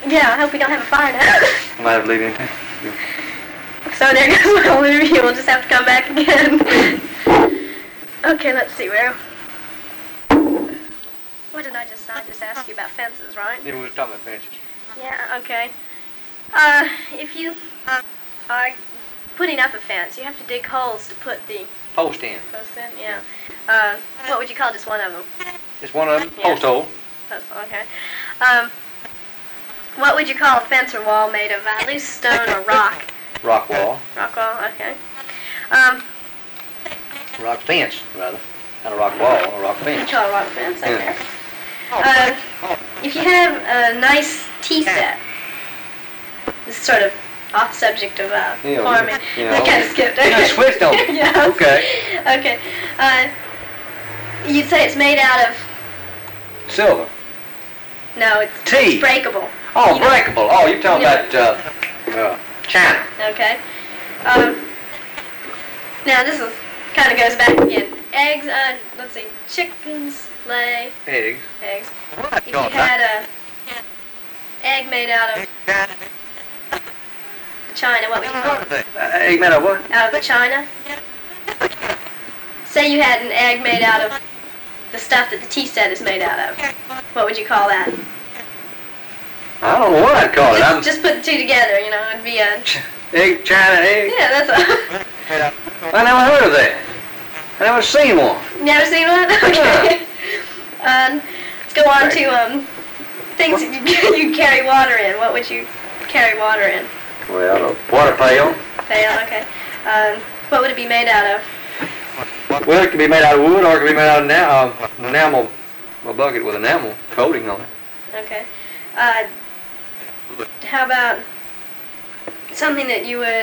Yeah, I hope we don't have a fire now. I might have to leave anything. So there goes my whole interview. We'll just have to come back again. Okay, let's see where. What did I just ask you about fences, right? Yeah, we were talking about fences. Yeah, okay. If you are putting up a fence, you have to dig holes to put the Post in. posts in, yeah. What would you call just one of them? Just one of them? Yeah. Post hole. Okay. What would you call a fence or wall made of loose stone or rock? Rock wall. Rock wall, okay. Rock fence, rather. Not a rock wall, a rock You fence. call it a rock fence, okay. Yeah. If you have a nice tea set, this is sort of off subject of farming. yeah, I kind of skipped it. You switched on me. Yeah. Okay. Okay. You'd say it's made out of, Silver. no, it's Tea. breakable. Oh, You know- breakable. Oh, you're talking you know- about China. Okay. Now this is kind of goes back again. Eggs, let's see, chickens lay Eggs. eggs. If you had a egg made out of China, what would you call it? Egg made of what? Out of the China? Say you had an egg made out of the stuff that the tea set is made out of. What would you call that? I don't know what I'd call it. Just put the two together, you know, it'd be a... Egg, China egg. Yeah, that's a... I never heard of that. I never seen one. Never seen one? Okay. Let's go on to things that you carry water in. What would you carry water in? Well, a water pail. Pail, okay. What would it be made out of? Well, it could be made out of wood or it could be made out of enamel, a bucket with enamel coating on it. Okay. How about something that you would,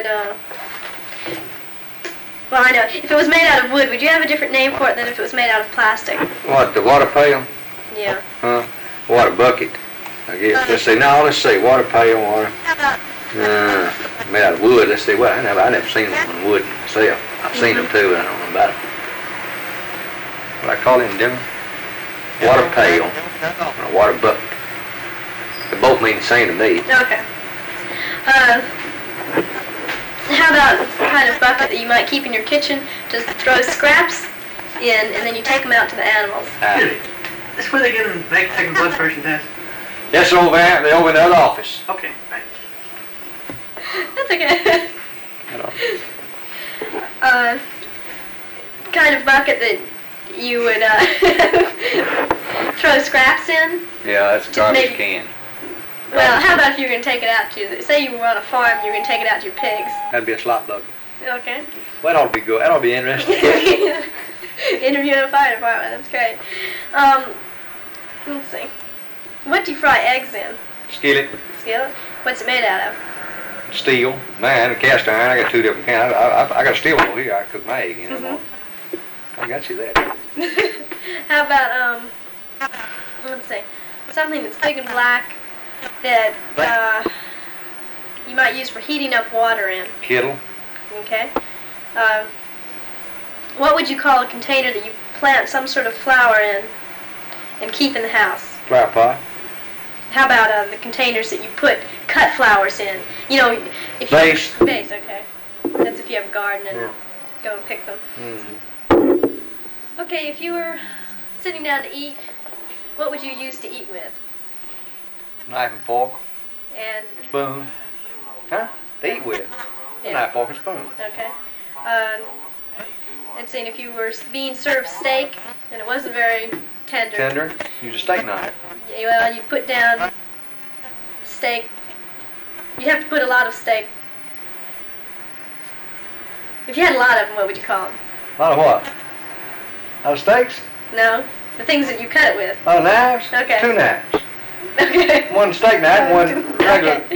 well, I know. If it was made out of wood, would you have a different name for it than if it was made out of plastic? What, the water pail? Yeah. Huh? Water bucket, I guess. Let's see. No, let's see. Water pail, water. Made out of wood. Let's see. Well, I never seen one in wood myself. I've seen them too, but I don't know about it. What I call them, Jimmy? Water pail or a water bucket. They both mean the same to me. Okay. How about the kind of bucket that you might keep in your kitchen to throw scraps in, and then you take them out to the animals? This where they get them taking blood pressure test? Yes, over there. They're over in the other office. Okay, thanks. That's okay. That Kind of bucket that you would throw scraps in? Yeah, that's a Just garbage maybe- can. Well, how about if you were going to take it out to, say you were on a farm, you were going to take it out to your pigs? That'd be a slop bucket. Okay. Well, that ought to be good. That ought to be interesting. Interview in a fire department, that's great. Let's see. What do you fry eggs in? Skillet, Skillet? What's it made out of? steel, man, and cast iron. I got two different cans. I got a steel one over here. I cook my egg in it. Mm-hmm. I got you that. How about, let's see, something that's big and black that you might use for heating up water in, Kettle, okay? What would you call a container that you plant some sort of flower in and keep in the house? flower pot, How about the containers that you put cut flowers in? You know, if you... vase. Vase, okay. That's if you have a garden and Yeah. go and pick them. Mm-hmm. Okay, if you were sitting down to eat, what would you use to eat with? Knife and fork, And, spoon. Huh? To eat with. yeah, Knife, fork, and spoon. okay. Let's see, if you were being served steak and it wasn't very tender, Tender. Use a steak knife. well, you put down steak. You'd have to put a lot of steak. If you had a lot of them, what would you call them? A lot of what? A lot of steaks? No? The things that you cut it with. A lot of knives? Okay. 2 knives. Okay. One steak knife and one regular. Okay.